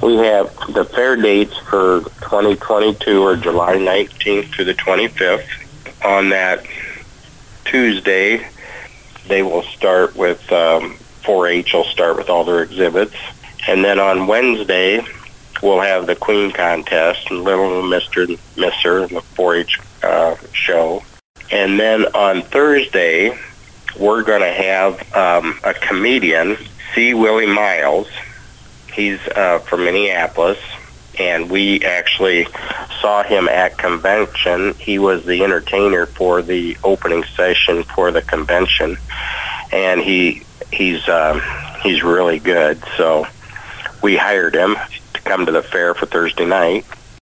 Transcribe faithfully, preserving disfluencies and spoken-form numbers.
We have the fair dates for twenty twenty-two are July nineteenth to the twenty-fifth. On that Tuesday, they will start with, um, four H will start with all their exhibits. And then on Wednesday, we'll have the Queen Contest and Little Mister and Misser and the four H uh, show. And then on Thursday, we're going to have um, a comedian, C. Willie Miles. He's uh, from Minneapolis, and we actually saw him at convention. He was the entertainer for the opening session for the convention, and he he's uh, he's really good. So we hired him to come to the fair for Thursday night.